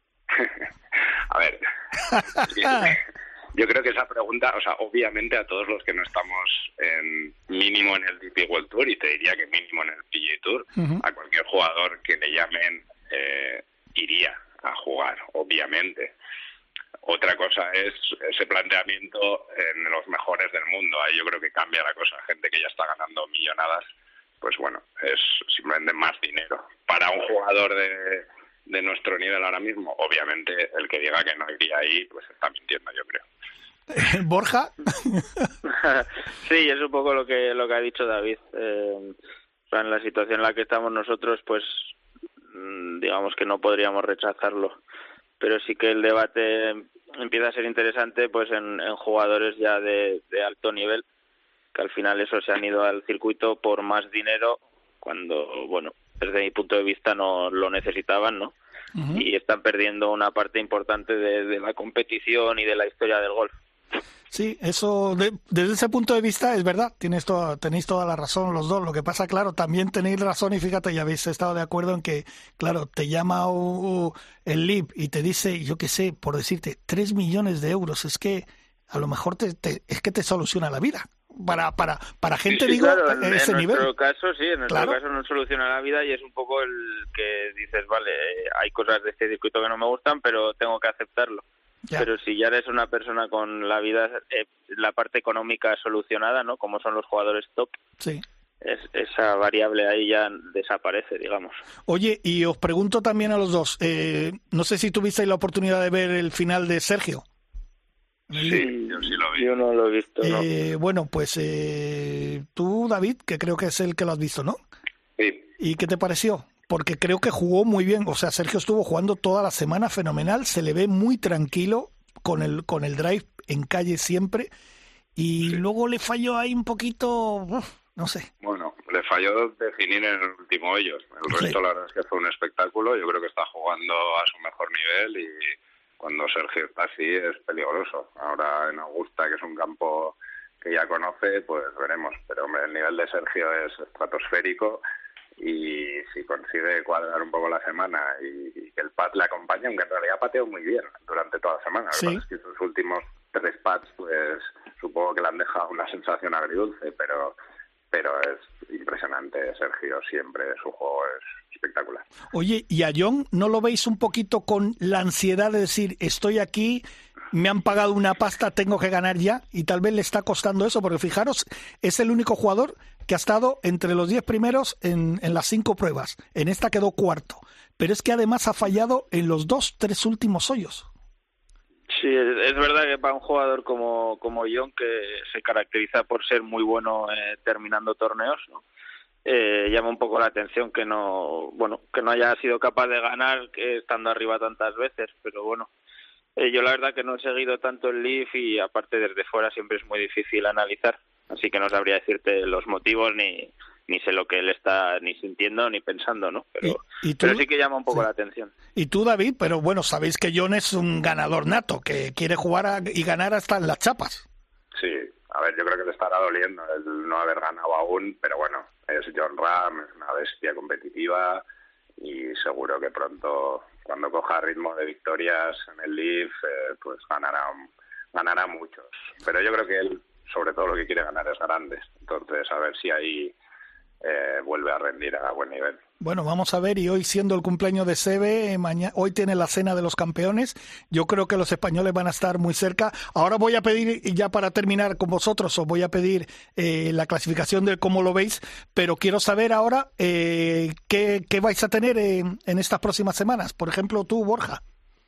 A ver, yo creo que esa pregunta, o sea, obviamente a todos los que no estamos mínimo en el DP World Tour, y te diría que mínimo en el PGA Tour, uh-huh, a cualquier jugador que le llamen iría a jugar, obviamente. Otra cosa es ese planteamiento en los mejores del mundo. Ahí yo creo que cambia la cosa. Gente que ya está ganando millonadas, pues bueno, es simplemente más dinero. Para un jugador de nuestro nivel ahora mismo, obviamente el que diga que no iría ahí, pues está mintiendo, yo creo. ¿Borja? Sí, es un poco lo que ha dicho David. En la situación en la que estamos nosotros, pues digamos que no podríamos rechazarlo. Pero sí que el debate empieza a ser interesante pues en jugadores ya de alto nivel, que al final eso se han ido al circuito por más dinero, cuando, bueno, desde mi punto de vista no lo necesitaban, ¿no? Uh-huh. Y están perdiendo una parte importante de la competición y de la historia del golf. Sí, eso desde ese punto de vista es verdad, tenéis toda la razón los dos. Lo que pasa, claro, también tenéis razón y fíjate, ya habéis estado de acuerdo en que, claro, te llama el LIB y te dice, yo qué sé, por decirte, 3 millones de euros, es que a lo mejor es que te soluciona la vida. Para gente, sí, digo, claro, ese nivel. En nuestro caso, sí, en nuestro claro. caso no soluciona la vida y es un poco el que dices, vale, hay cosas de este circuito que no me gustan, pero tengo que aceptarlo. Ya. Pero si ya eres una persona con la vida, la parte económica solucionada, ¿no? Como son los jugadores top, sí, esa variable ahí ya desaparece, digamos. Oye, y os pregunto también a los dos, no sé si tuvisteis la oportunidad de ver el final de Sergio. Sí, yo sí lo vi. Yo no lo he visto, ¿no? Bueno, pues tú, David, que creo que es el que lo has visto, ¿no? Sí. ¿Y qué te pareció? Porque creo que jugó muy bien. O sea, Sergio estuvo jugando toda la semana fenomenal. Se le ve muy tranquilo con el drive en calle siempre. Y luego le falló ahí un poquito, no sé. Bueno, le falló definir en el último hoyo. El resto, la verdad es que fue un espectáculo. Yo creo que está jugando a su mejor nivel y cuando Sergio está así es peligroso. Ahora en Augusta, que es un campo que ya conoce, pues veremos. Pero hombre, el nivel de Sergio es estratosférico y si consigue cuadrar un poco la semana y que el pad le acompañe, aunque en realidad pateó muy bien durante toda la semana. Sí. Lo que pasa es que sus últimos 3 pads, pues supongo que le han dejado una sensación agridulce, pero es impresionante. Sergio siempre, su juego es espectacular. Oye, ¿y a John no lo veis un poquito con la ansiedad de decir, estoy aquí, me han pagado una pasta, tengo que ganar ya? Y tal vez le está costando eso, porque fijaros, es el único jugador que ha estado entre los 10 primeros en las 5 pruebas. En esta quedó cuarto. Pero es que además ha fallado en los 3 últimos hoyos. Sí, es verdad que para un jugador como John, que se caracteriza por ser muy bueno terminando torneos, ¿no? Llama un poco la atención que no haya sido capaz de ganar estando arriba tantas veces, pero bueno, yo la verdad que no he seguido tanto el Leaf y aparte desde fuera siempre es muy difícil analizar, así que no sabría decirte los motivos ni sé lo que él está ni sintiendo ni pensando, ¿no? Pero sí que llama un poco la atención. Y tú, David, pero bueno, sabéis que John es un ganador nato, que quiere jugar y ganar hasta en las chapas. Sí, a ver, yo creo que le estará doliendo el no haber ganado aún, pero bueno, es Jon Rahm, es una bestia competitiva y seguro que pronto, cuando coja ritmo de victorias en el Leaf, pues ganará muchos. Pero yo creo que él, sobre todo, lo que quiere ganar es grandes. Entonces, a ver si ahí vuelve a rendir a buen nivel. Bueno, vamos a ver, y hoy siendo el cumpleaños de Seve, hoy tiene la cena de los campeones, yo creo que los españoles van a estar muy cerca. Ahora voy a pedir, y ya para terminar con vosotros, os voy a pedir la clasificación de cómo lo veis, pero quiero saber ahora qué vais a tener en estas próximas semanas. Por ejemplo, tú, Borja.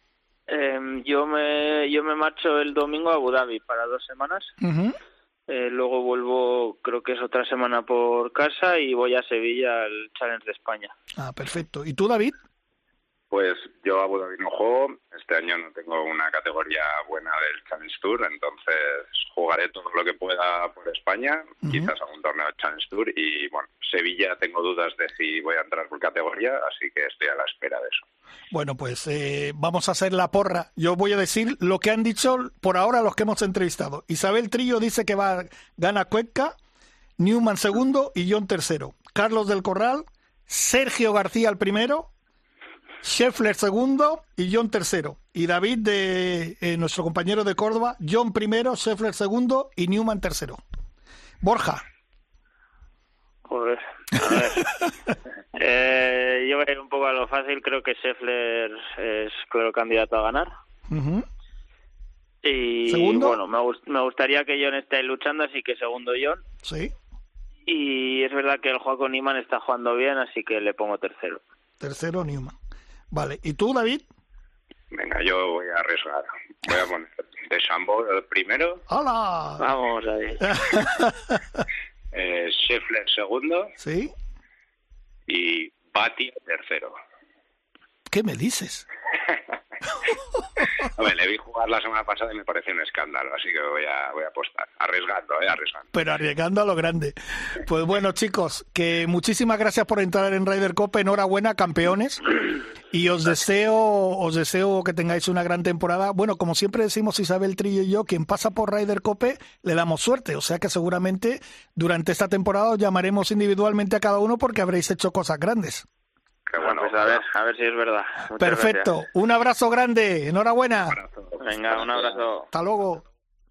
Yo me marcho el domingo a Abu Dhabi para 2 semanas. Uh-huh. Luego vuelvo, creo que es otra semana por casa y voy a Sevilla al Challenge de España. Ah, perfecto. ¿Y tú, David? Pues yo a Abu Dhabi no juego. Este año no tengo una categoría buena del Challenge Tour, entonces jugaré todo lo que pueda por España, quizás a un torneo de Challenge Tour. Y bueno, Sevilla tengo dudas de si voy a entrar por categoría, así que estoy a la espera de eso. Bueno, pues vamos a hacer la porra. Yo voy a decir lo que han dicho por ahora los que hemos entrevistado. Isabel Trillo dice que gana Koepka, Newman segundo y John tercero. Carlos del Corral, Sergio García el primero, Scheffler segundo y John tercero. Y David, nuestro compañero de Córdoba, John primero, Scheffler segundo y Newman tercero. Borja. Joder, a ver. Yo voy a ir un poco a lo fácil. Creo que Scheffler es claro candidato a ganar. Uh-huh. Y ¿segundo? Bueno, me gustaría que John esté luchando, así que segundo John. Sí. Y es verdad que el Joaquín Niemann está jugando bien, así que le pongo tercero. Tercero Newman. Vale. ¿Y tú, David? Venga, yo voy a arriesgar. Voy a poner de Chambord el primero. ¡Hola! Vamos, David. Scheffler segundo. Sí. Y Bhatia tercero. ¿Qué me dices? Hombre, le vi jugar la semana pasada y me pareció un escándalo, así que voy a apostar, arriesgando. Pero arriesgando a lo grande. Pues bueno, chicos, que muchísimas gracias por entrar en Ryder Cup, enhorabuena, campeones, y os deseo que tengáis una gran temporada. Bueno, como siempre decimos Isabel Trillo y yo, quien pasa por Ryder Cup le damos suerte, o sea que seguramente durante esta temporada os llamaremos individualmente a cada uno porque habréis hecho cosas grandes. Bueno, pues a ver si es verdad. Muchas perfecto, gracias. Un abrazo grande, enhorabuena. Venga, un abrazo. Hasta luego.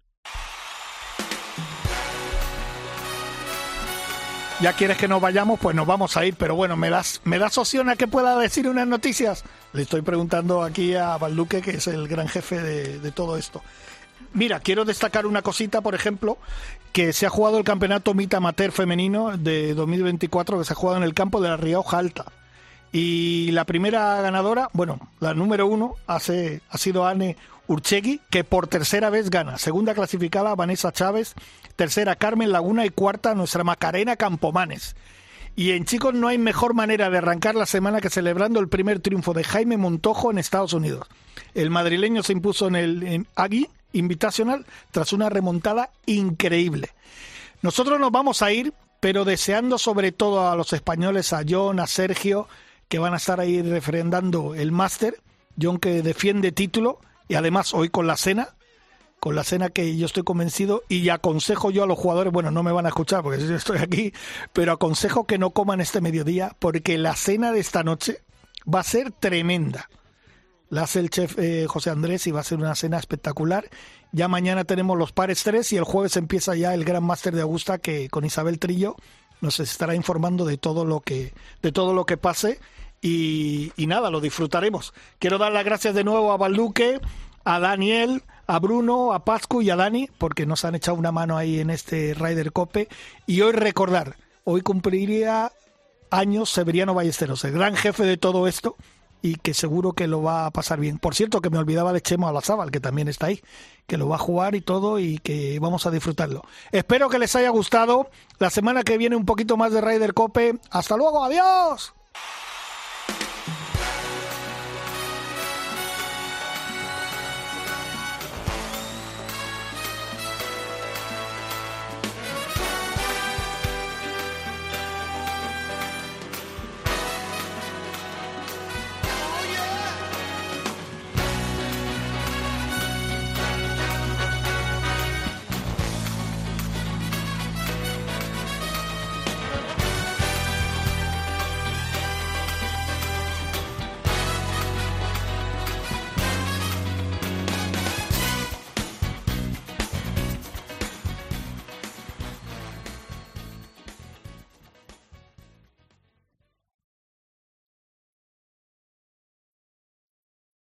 Ya quieres que nos vayamos, pues nos vamos a ir, pero bueno, ¿me das opción a que pueda decir unas noticias? Le estoy preguntando aquí a Balduque, que es el gran jefe de todo esto. Mira, quiero destacar una cosita, por ejemplo, que se ha jugado el campeonato MIT Amateur femenino de 2024, que se ha jugado en el campo de la Rioja Alta. Y la primera ganadora, bueno, la número 1, ha sido Anne Urchegui, que por tercera vez gana. Segunda clasificada Vanessa Chávez, tercera Carmen Laguna y cuarta nuestra Macarena Campomanes. Y en chicos no hay mejor manera de arrancar la semana que celebrando el primer triunfo de Jaime Montojo en Estados Unidos. El madrileño se impuso en el Agui Invitational tras una remontada increíble. Nosotros nos vamos a ir, pero deseando sobre todo a los españoles, a John, a Sergio, que van a estar ahí refrendando el máster. John, que defiende título, y además hoy con la cena que yo estoy convencido, y aconsejo yo a los jugadores, bueno, no me van a escuchar porque yo estoy aquí, pero aconsejo que no coman este mediodía, porque la cena de esta noche va a ser tremenda. La hace el chef José Andrés y va a ser una cena espectacular. Ya mañana tenemos los pares 3 y el jueves empieza ya el Gran Máster de Augusta, que con Isabel Trillo nos estará informando de todo lo que pase, y nada, lo disfrutaremos. Quiero dar las gracias de nuevo a Balduque, a Daniel, a Bruno, a Pascu y a Dani, porque nos han echado una mano ahí en este Ryder Cope. Y hoy recordar, hoy cumpliría años Severiano Ballesteros, el gran jefe de todo esto, y que seguro que lo va a pasar bien. Por cierto, que me olvidaba de Chema Olazábal, que también está ahí, que lo va a jugar y todo, y que vamos a disfrutarlo. Espero que les haya gustado. La semana que viene un poquito más de Ryder Cope. ¡Hasta luego! ¡Adiós!